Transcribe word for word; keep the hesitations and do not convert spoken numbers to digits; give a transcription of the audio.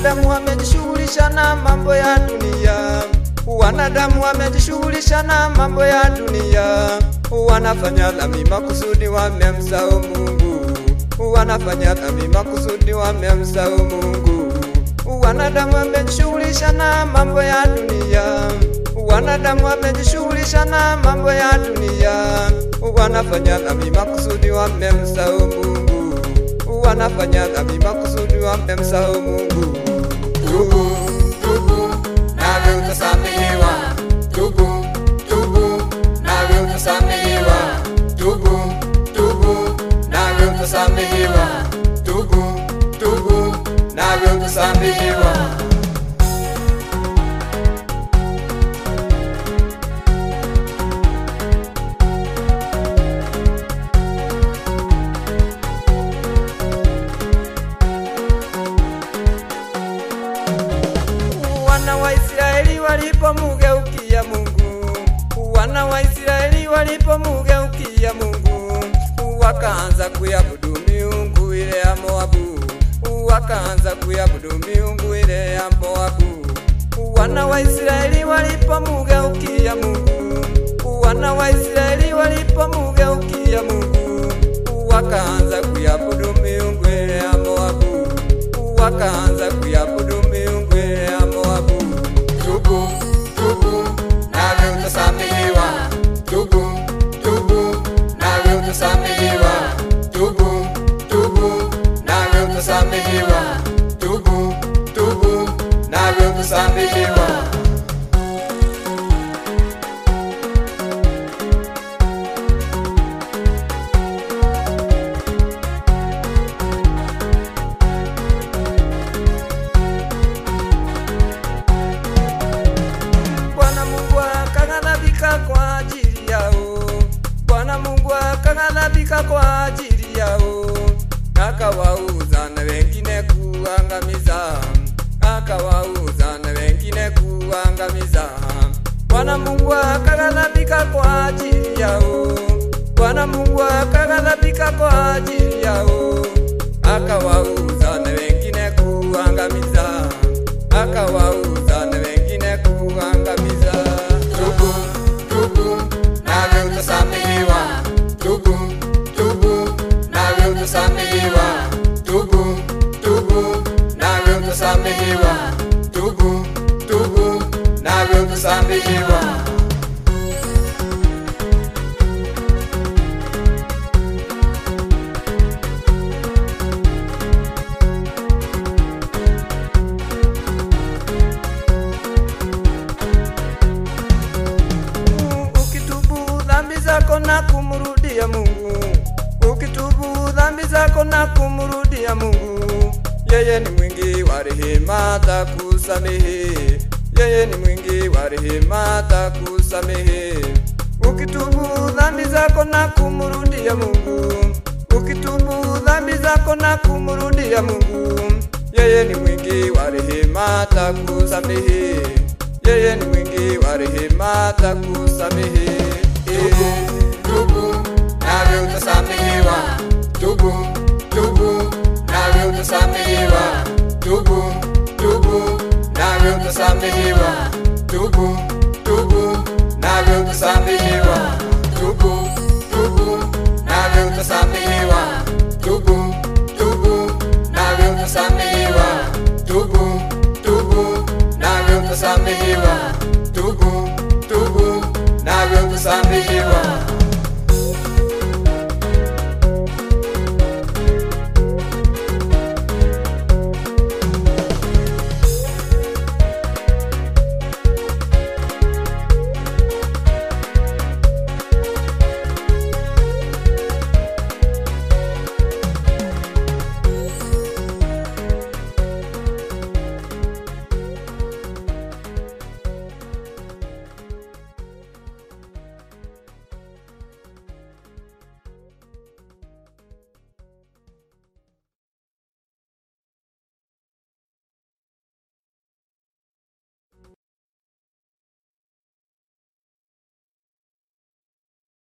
Wanadamu wamejishughulisha na mambo ya dunia, wanadamu wamejishughulisha na mambo ya dunia, wanafanya dhambi makusudi wamemsahau Mungu, wanafanya dhambi makusudi wamemsahau Mungu. Wanadamu wamejishughulisha na mambo ya dunia, wanadamu wamejishughulisha na mambo ya dunia, wanafanya dhambi makusudi wamemsahau Mungu, wanafanya dhambi makusudi wamemsahau Mungu. Tubu, tubu, nawe utasamehewa. Tubu, tubu, nawe utasamehewa. Tubu, tubu, nawe utasamehewa. Tubu, tubu, nawe utasamehewa. Wana wa Israeli walipomgeukia Mungu, wana wa Israeli walipomgeukia Mungu, wakaanza kuabudu miungu ile ya Moabu, wakaanza kuabudu miungu ile ya Moabu. Wana wa Israeli walipomgeukia Mungu, wana wa Israeli walipomgeukia Mungu, wakaanza kuabudu miungu ile ya Moabu, wakaanza kuabudu miungu ile ya Moabu. Tubu, tubu, nawe utasamehewa. Tubu, tubu, nawe utasamehewa. Tubu, tubu, nawe utasamehewa. Tubu, tubu, nawe utasamehewa. Bwana Mungu akaghadhabika kwa ajili yao, Bwana Mungu akaghadhabika kwa ajili yao, akawauza na wengine kuangamiza, akawauza na wengine kuangamiza. Bwana Mungu akaghadhabika kwa ajili yao, Bwana Mungu akaghadhabika kwa ajili yao, akawauza na wengine kuangamiza, akawauza na wengine kuangamiza. Tubu, tubu, nawe utasamehewa. Tubu, tubu, nawe utasamehewa. Tubu, tubu, nawe utasamehewa. Tubu, tubu, nawe utasamehewa. Zako na kumrudia Mungu, ukitubu dhambi zako na kumrudia Mungu, yeye ni mwingi wa rehema atakusamehe, yeye ni mwingi wa rehema atakusamehe. Ukitubu dhambi zako na kumrudia Mungu, ukitubu dhambi zako na kumrudia Mungu, yeye ni mwingi wa rehema atakusamehe, yeye ni mwingi wa rehema atakusamehe. Tubu, tubu, nawe utasamehewa. Tubu, tubu, nawe utasamehewa. Tubu, tubu, nawe utasamehewa. Tubu, tubu, nawe utasamehewa. Tubu, tubu, nawe utasamehewa. Tubu, tubu, nawe utasamehewa. Tubu, tubu, nawe utasamehewa. Tubu, tubu, nawe utasamehewa.